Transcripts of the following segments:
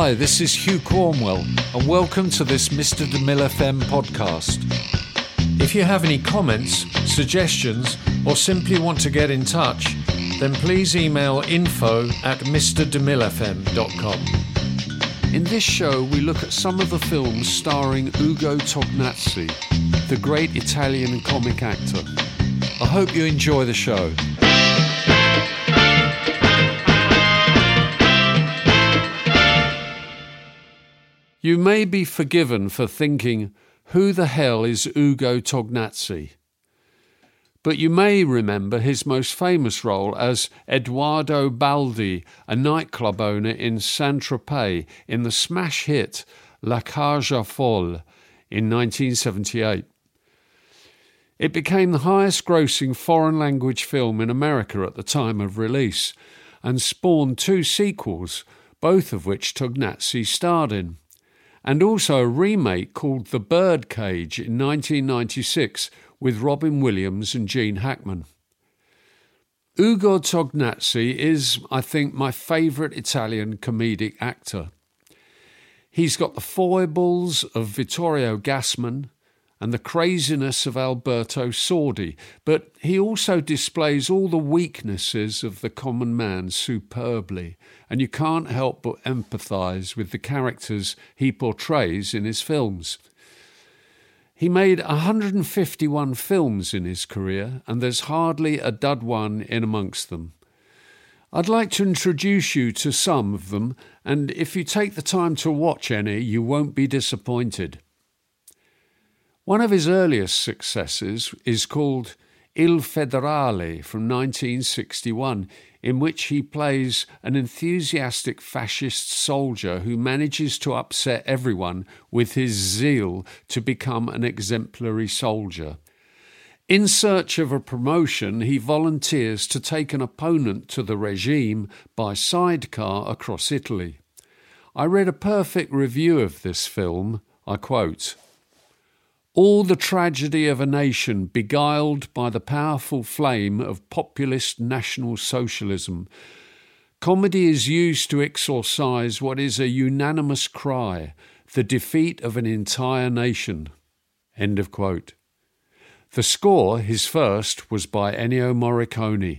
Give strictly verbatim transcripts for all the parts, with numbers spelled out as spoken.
Hi, this is Hugh Cornwell, and welcome to this Mister DeMille F M podcast. If you have any comments, suggestions, or simply want to get in touch, then please email info at mr demille f m dot com. In this show, we look at some of the films starring Ugo Tognazzi, the great Italian comic actor. I hope you enjoy the show. You may be forgiven for thinking, who the hell is Ugo Tognazzi? But you may remember his most famous role as Edoardo Baldi, a nightclub owner in Saint-Tropez, in the smash hit La Cage aux Folles in nineteen seventy-eight. It became the highest-grossing foreign-language film in America at the time of release and spawned two sequels, both of which Tognazzi starred in, and also a remake called The Birdcage in nineteen ninety-six with Robin Williams and Gene Hackman. Ugo Tognazzi is, I think, my favourite Italian comedic actor. He's got the foibles of Vittorio Gassman and the craziness of Alberto Sordi, but he also displays all the weaknesses of the common man superbly, and you can't help but empathise with the characters he portrays in his films. He made one hundred fifty-one films in his career, and there's hardly a dud one in amongst them. I'd like to introduce you to some of them, and if you take the time to watch any, you won't be disappointed. One of his earliest successes is called Il Federale from nineteen sixty-one, in which he plays an enthusiastic fascist soldier who manages to upset everyone with his zeal to become an exemplary soldier. In search of a promotion, he volunteers to take an opponent to the regime by sidecar across Italy. I read a perfect review of this film. I quote, "All the tragedy of a nation beguiled by the powerful flame of populist National Socialism. Comedy is used to exorcise what is a unanimous cry, the defeat of an entire nation." End of quote. The score, his first, was by Ennio Morricone.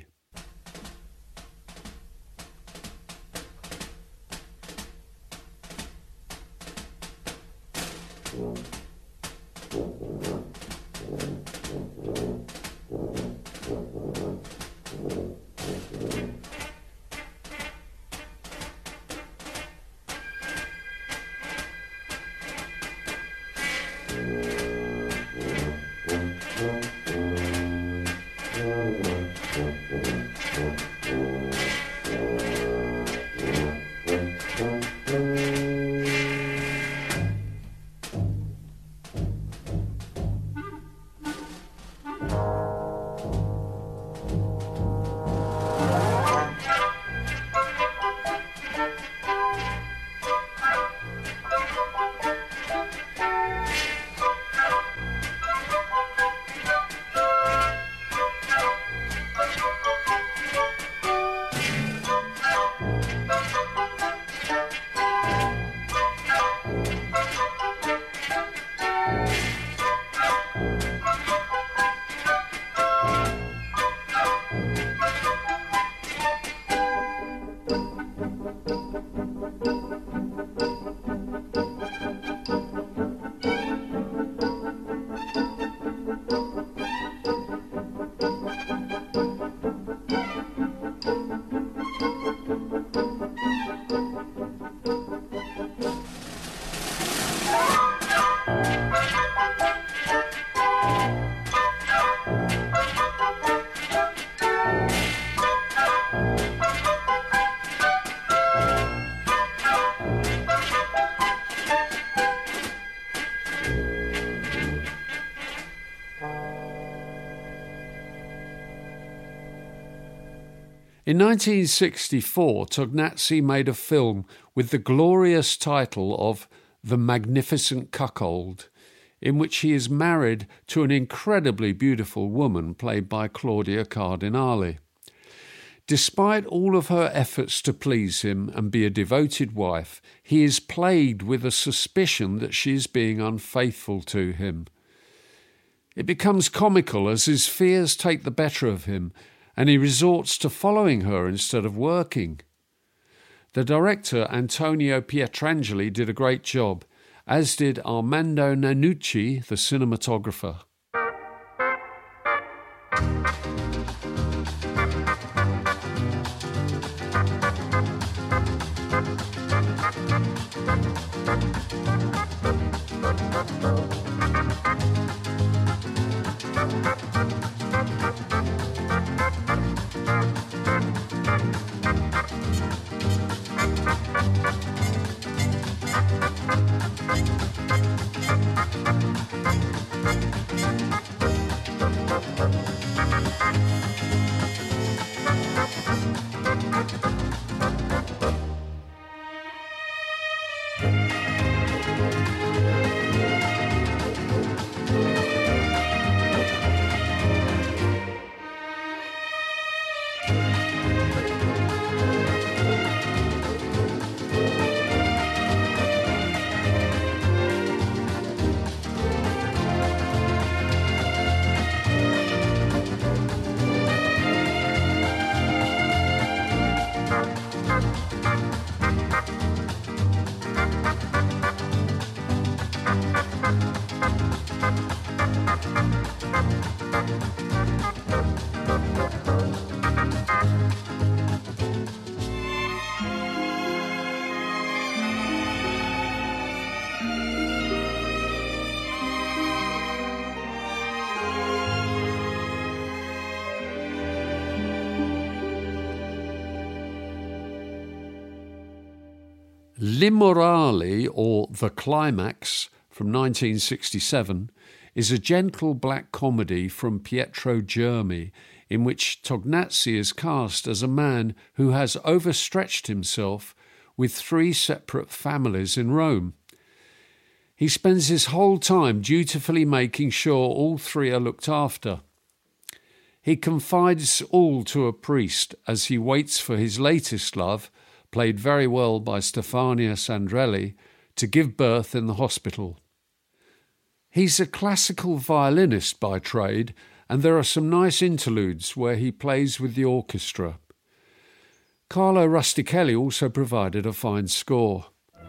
In nineteen sixty-four, Tognazzi made a film with the glorious title of The Magnificent Cuckold, in which he is married to an incredibly beautiful woman played by Claudia Cardinale. Despite all of her efforts to please him and be a devoted wife, he is plagued with a suspicion that she is being unfaithful to him. It becomes comical as his fears take the better of him and he resorts to following her instead of working. The director Antonio Pietrangeli did a great job, as did Armando Nannucci, the cinematographer. L'Immorale, or The Climax, from nineteen sixty-seven, is a gentle black comedy from Pietro Germi in which Tognazzi is cast as a man who has overstretched himself with three separate families in Rome. He spends his whole time dutifully making sure all three are looked after. He confides all to a priest as he waits for his latest love, played very well by Stefania Sandrelli, to give birth in the hospital. He's a classical violinist by trade, and there are some nice interludes where he plays with the orchestra. Carlo Rustichelli also provided a fine score.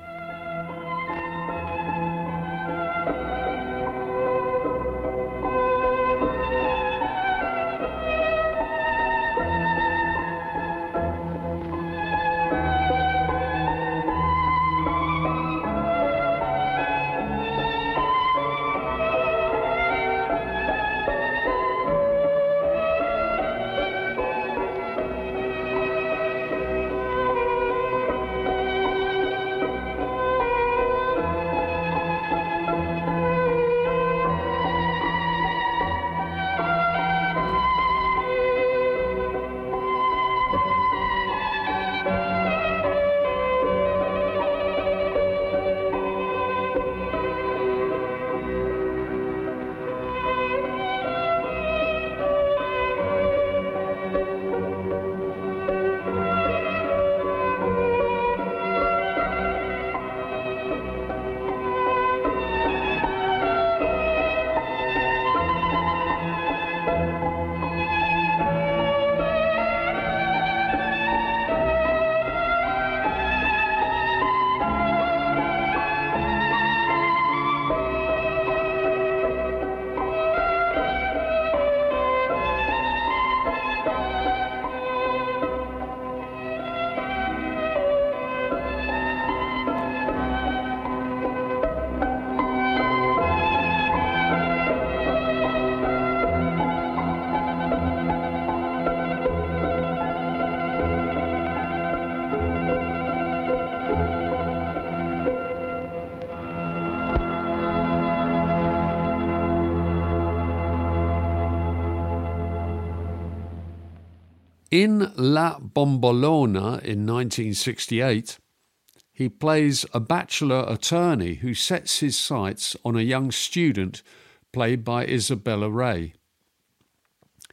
In La Bombolona in nineteen sixty-eight, he plays a bachelor attorney who sets his sights on a young student played by Isabella Ray.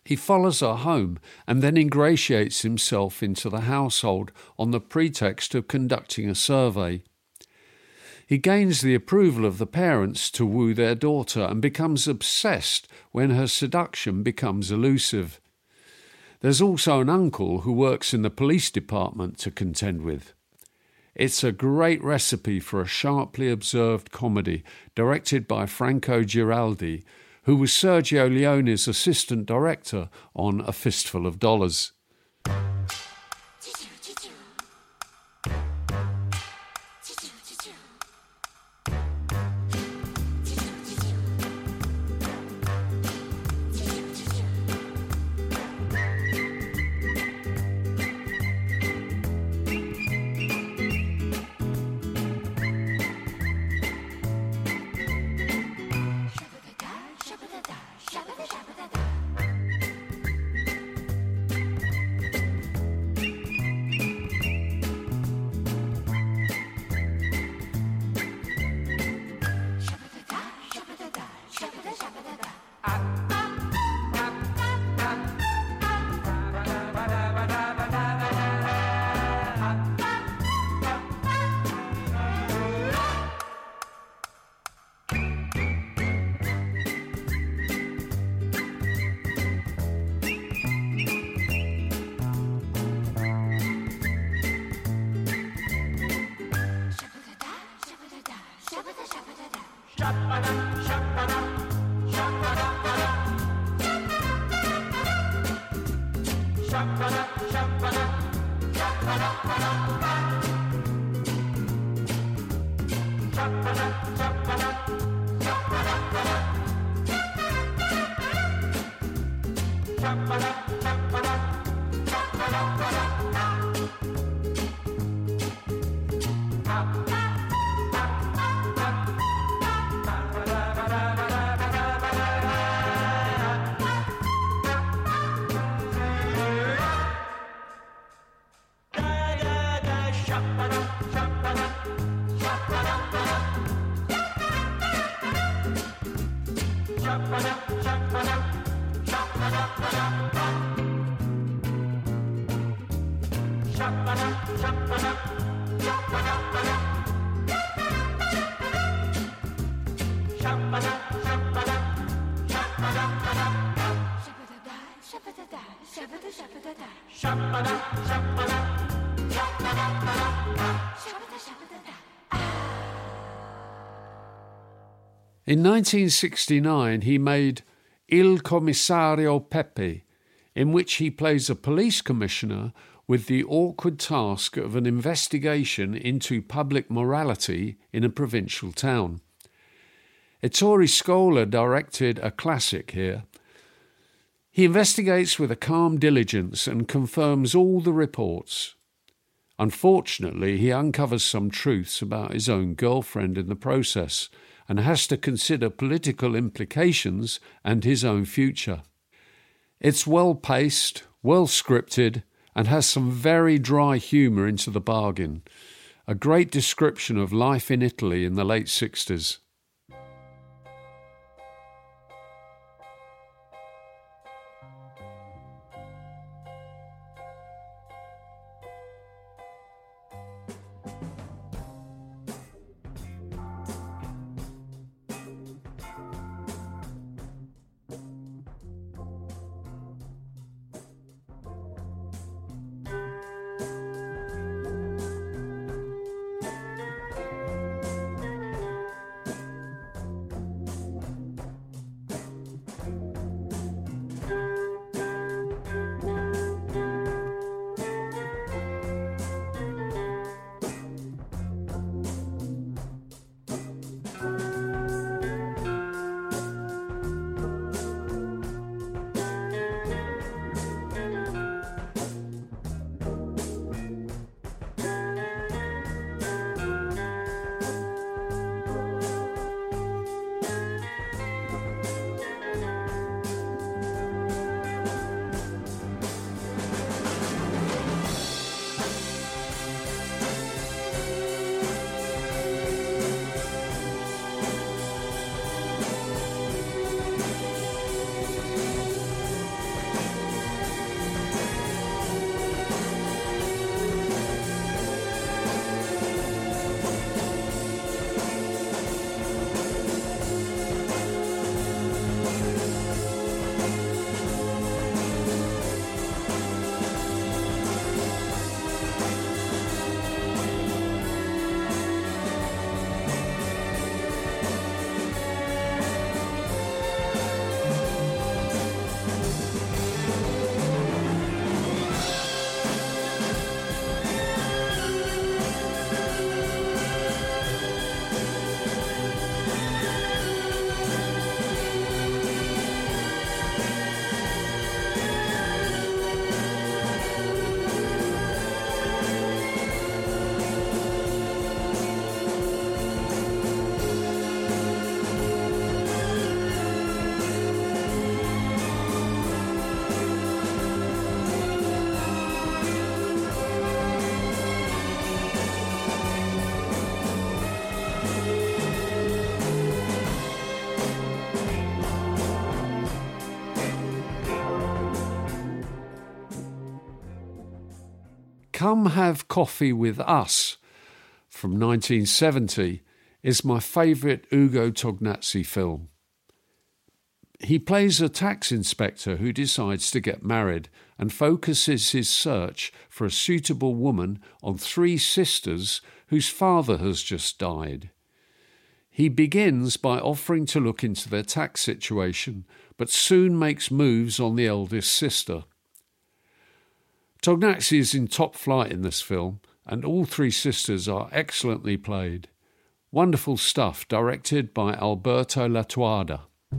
He follows her home and then ingratiates himself into the household on the pretext of conducting a survey. He gains the approval of the parents to woo their daughter and becomes obsessed when her seduction becomes elusive. There's also an uncle who works in the police department to contend with. It's a great recipe for a sharply observed comedy directed by Franco Giraldi, who was Sergio Leone's assistant director on A Fistful of Dollars. In nineteen sixty-nine, he made Il Commissario Pepe, in which he plays a police commissioner with the awkward task of an investigation into public morality in a provincial town. Ettore Scola directed a classic here. He investigates with a calm diligence and confirms all the reports. Unfortunately, he uncovers some truths about his own girlfriend in the process and has to consider political implications and his own future. It's well-paced, well-scripted, and has some very dry humour into the bargain. A great description of life in Italy in the late sixties. Come Have Coffee With Us from nineteen seventy is my favourite Ugo Tognazzi film. He plays a tax inspector who decides to get married and focuses his search for a suitable woman on three sisters whose father has just died. He begins by offering to look into their tax situation, but soon makes moves on the eldest sister. Tognazzi is in top flight in this film, and all three sisters are excellently played. Wonderful stuff, directed by Alberto Latuada.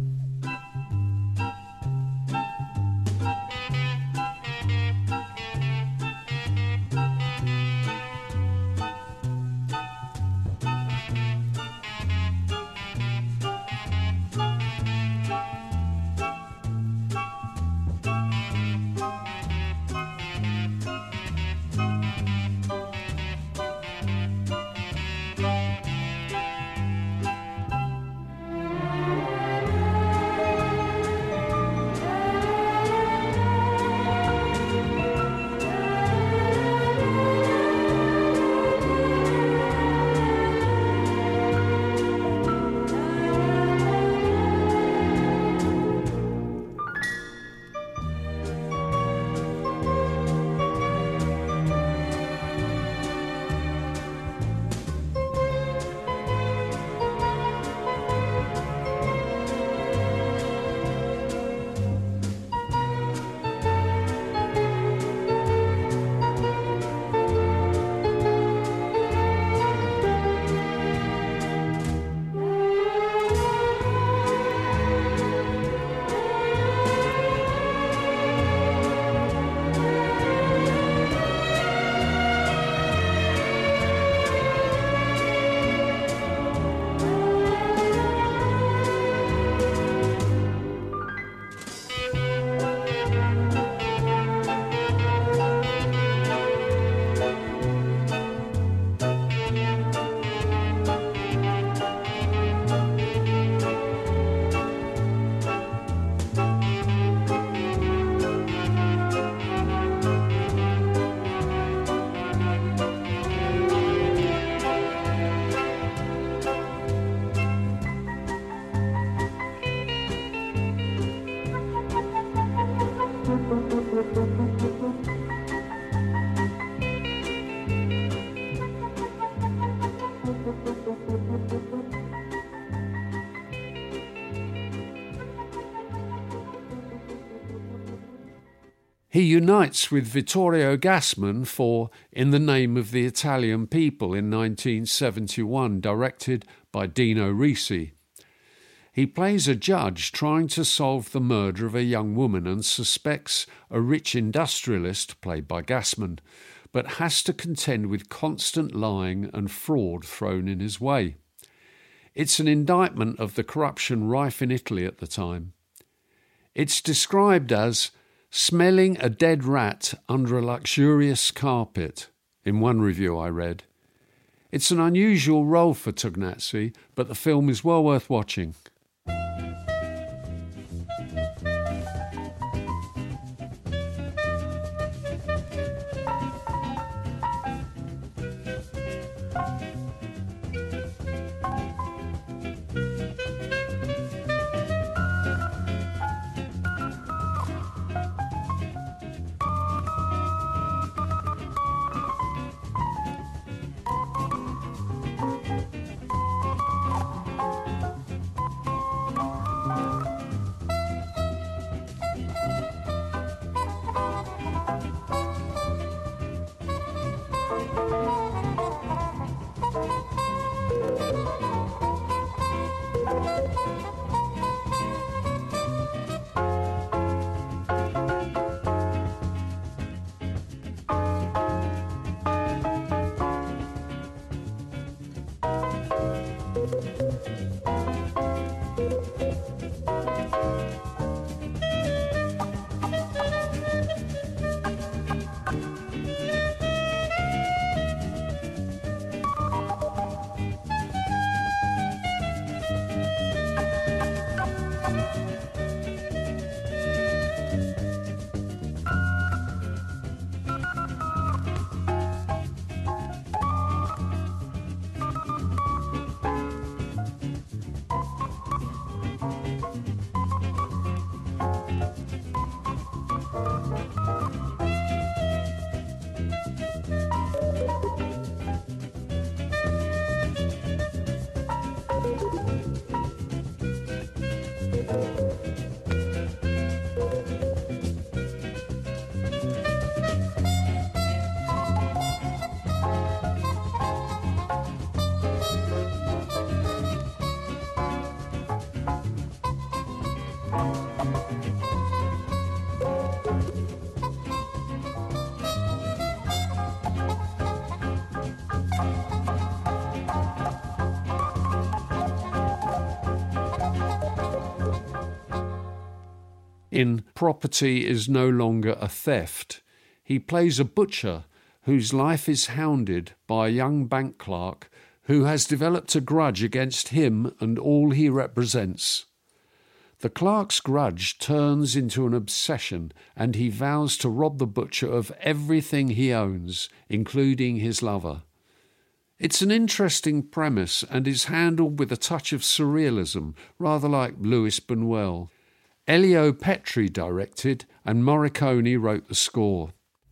He unites with Vittorio Gassman for In the Name of the Italian People in nineteen seventy-one, directed by Dino Risi. He plays a judge trying to solve the murder of a young woman and suspects a rich industrialist, played by Gassman, but has to contend with constant lying and fraud thrown in his way. It's an indictment of the corruption rife in Italy at the time. It's described as smelling a dead rat under a luxurious carpet, in one review I read. It's an unusual role for Tognazzi, but the film is well worth watching. In Property is No Longer a Theft, he plays a butcher whose life is hounded by a young bank clerk who has developed a grudge against him and all he represents. The clerk's grudge turns into an obsession, and he vows to rob the butcher of everything he owns, including his lover. It's an interesting premise and is handled with a touch of surrealism, rather like Louis Buñuel. Elio Petri directed, and Morricone wrote the score.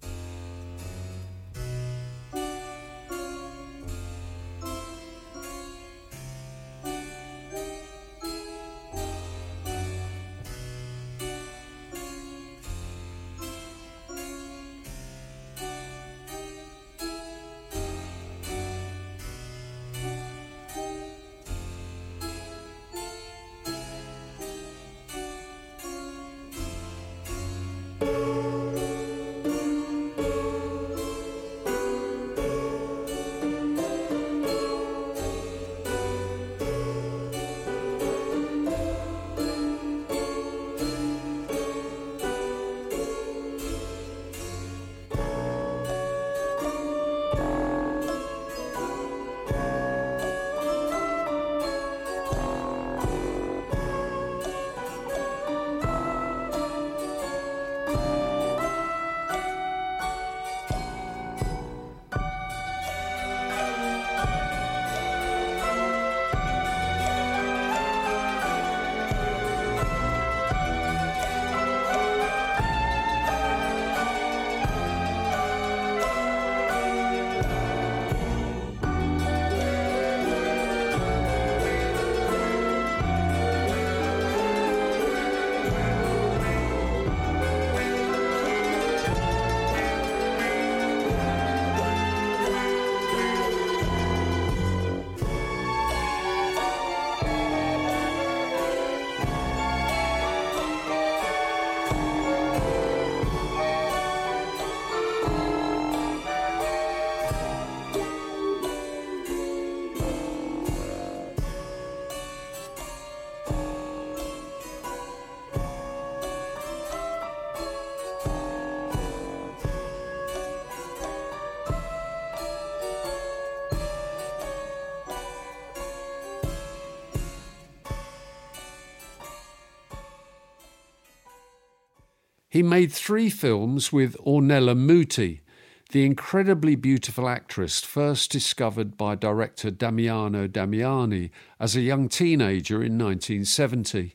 He made three films with Ornella Muti, the incredibly beautiful actress first discovered by director Damiano Damiani as a young teenager in nineteen seventy.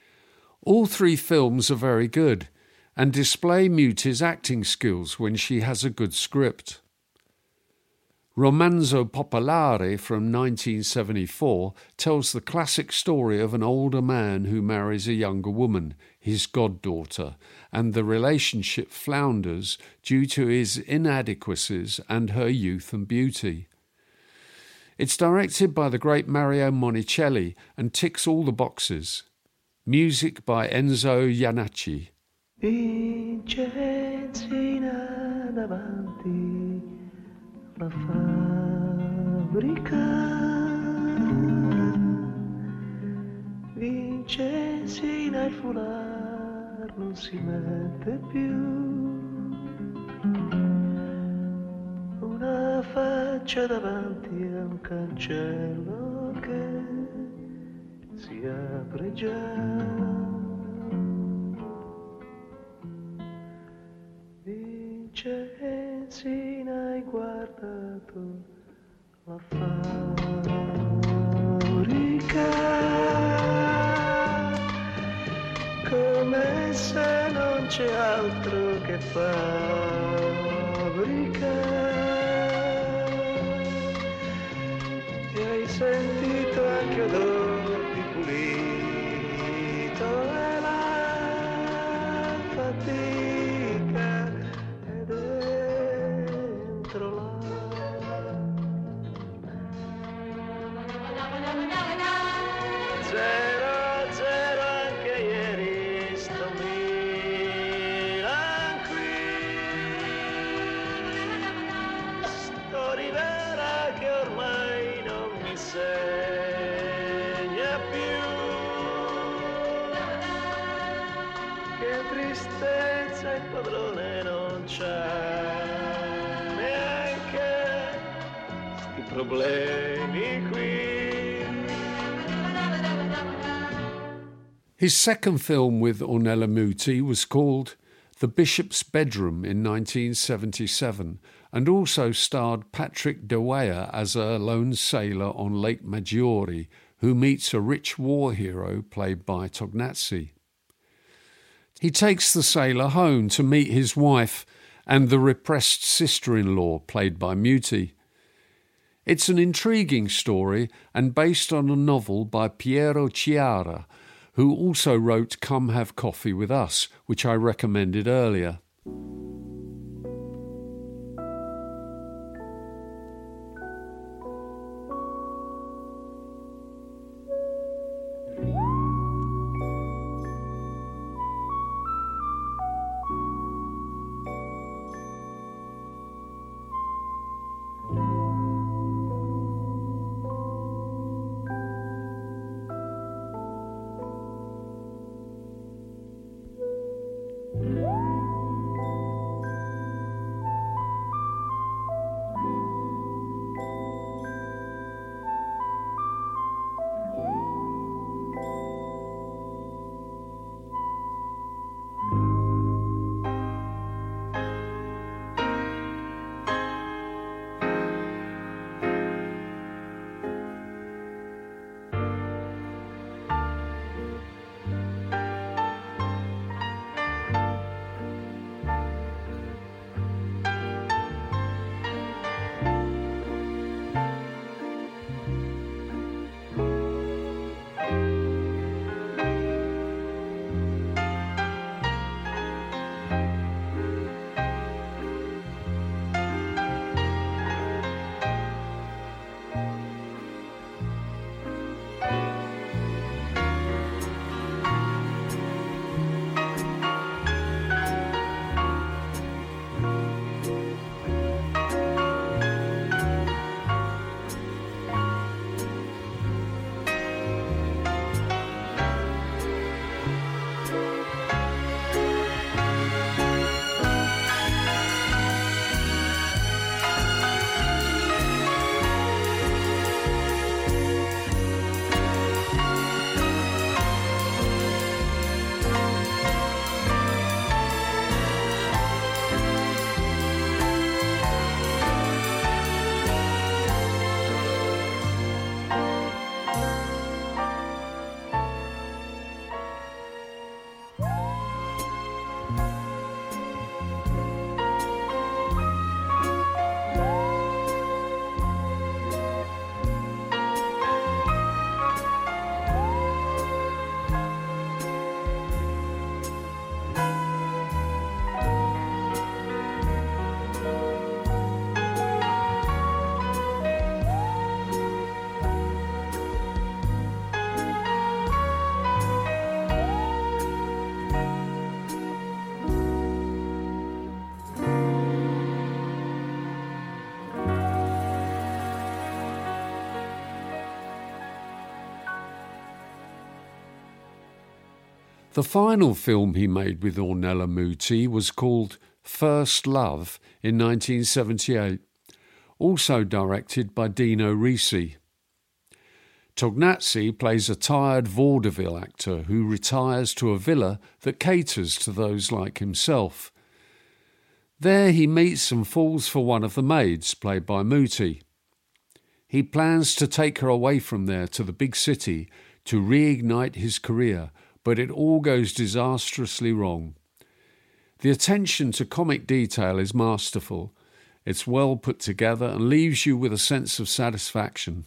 All three films are very good and display Muti's acting skills when she has a good script. Romanzo Popolare from nineteen seventy-four tells the classic story of an older man who marries a younger woman, his goddaughter, and the relationship flounders due to his inadequacies and her youth and beauty. It's directed by the great Mario Monicelli and ticks all the boxes. Music by Enzo Jannacci. Vincenzina davanti la fabbrica, Vincenzina il foulard non si mette più, una faccia davanti a un cancello che si apre già. Vincenzina, hai guardato la fabbrica come se non c'è altro che fabbrica, e hai sentito anche odor di pulito e la fatica è dentro là. Zero, zero anche ieri sto Milan qui, soluzione non c'è, neanche sti problemi qui. His second film with Ornella Muti was called The Bishop's Bedroom in nineteen seventy-seven, and also starred Patrick Deweyer as a lone sailor on Lake Maggiore who meets a rich war hero played by Tognazzi. He takes the sailor home to meet his wife and the repressed sister-in-law played by Muti. It's an intriguing story and based on a novel by Piero Chiara, who also wrote Come Have Coffee With Us, which I recommended earlier. The final film he made with Ornella Muti was called First Love in nineteen seventy-eight, also directed by Dino Risi. Tognazzi plays a tired vaudeville actor who retires to a villa that caters to those like himself. There he meets and falls for one of the maids, played by Muti. He plans to take her away from there to the big city to reignite his career, but it all goes disastrously wrong. The attention to comic detail is masterful. It's well put together and leaves you with a sense of satisfaction.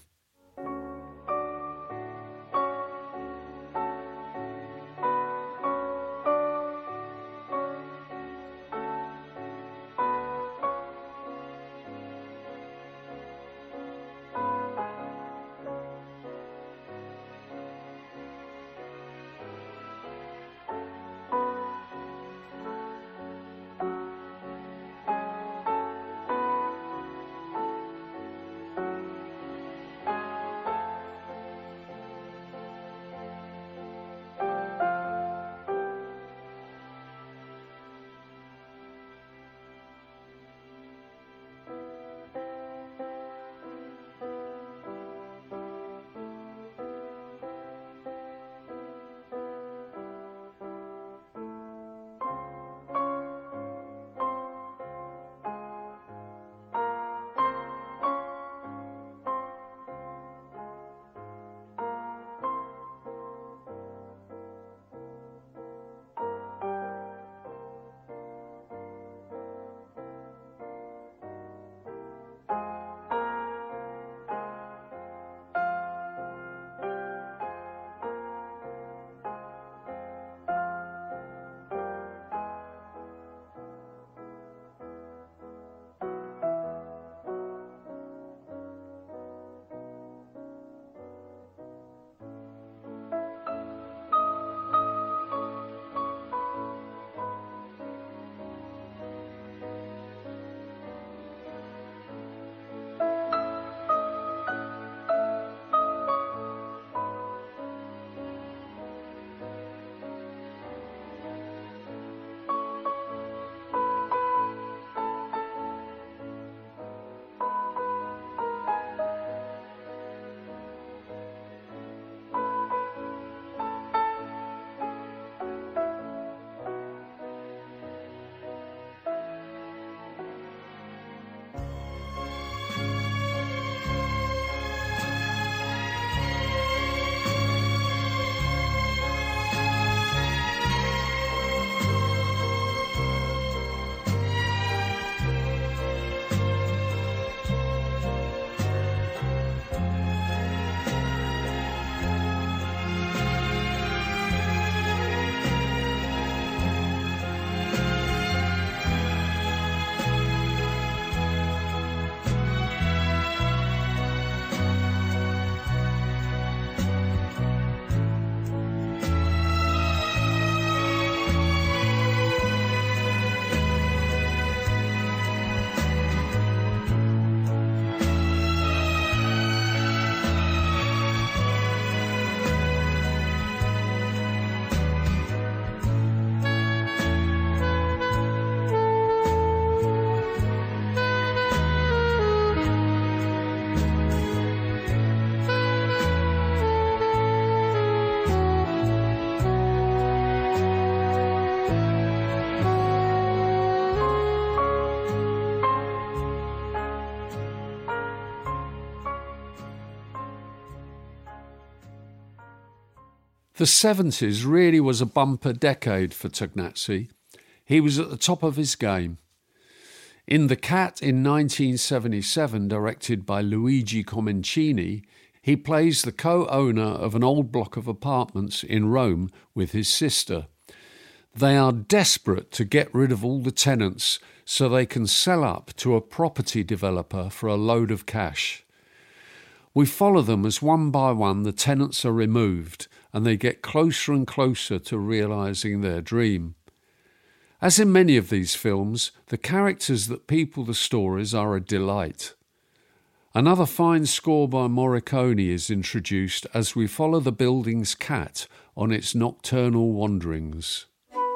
The seventies really was a bumper decade for Tognazzi. He was at the top of his game. In The Cat in nineteen seventy-seven, directed by Luigi Comencini, he plays the co-owner of an old block of apartments in Rome with his sister. They are desperate to get rid of all the tenants so they can sell up to a property developer for a load of cash. We follow them as one by one the tenants are removed and they get closer and closer to realising their dream. As in many of these films, the characters that people the stories are a delight. Another fine score by Morricone is introduced as we follow the building's cat on its nocturnal wanderings.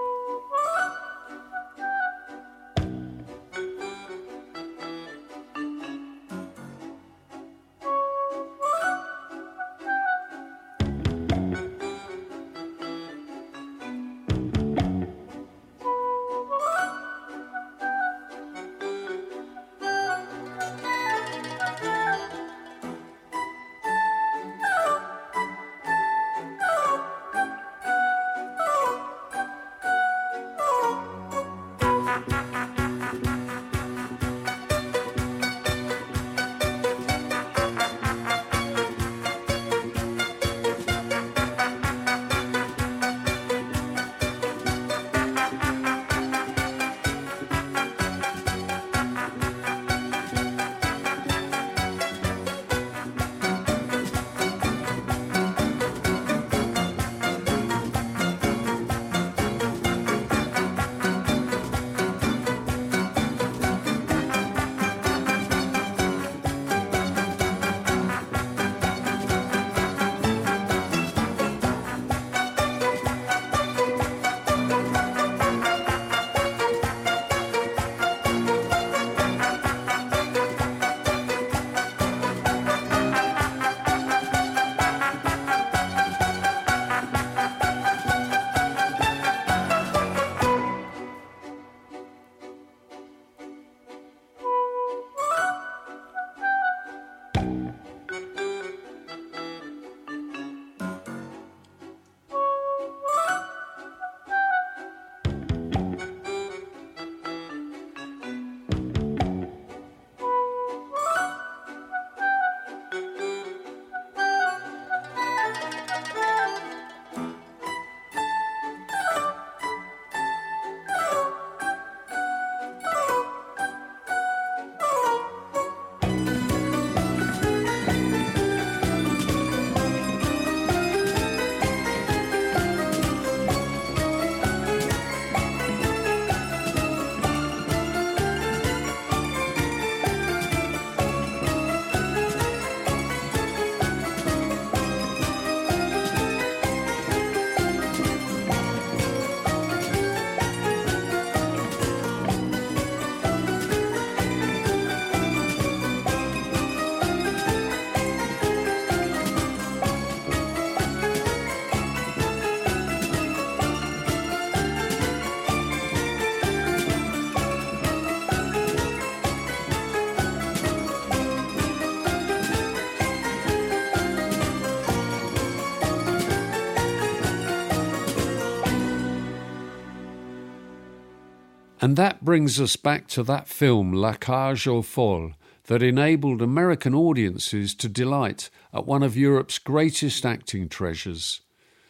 And that brings us back to that film La Cage aux Folles that enabled American audiences to delight at one of Europe's greatest acting treasures.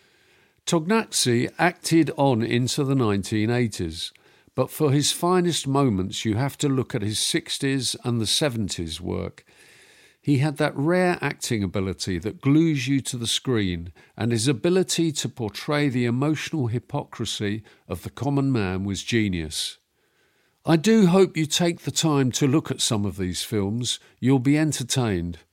Tognazzi acted on into the nineteen eighties, but for his finest moments you have to look at his sixties and the seventies work. He had that rare acting ability that glues you to the screen, and his ability to portray the emotional hypocrisy of the common man was genius. I do hope you take the time to look at some of these films. You'll be entertained.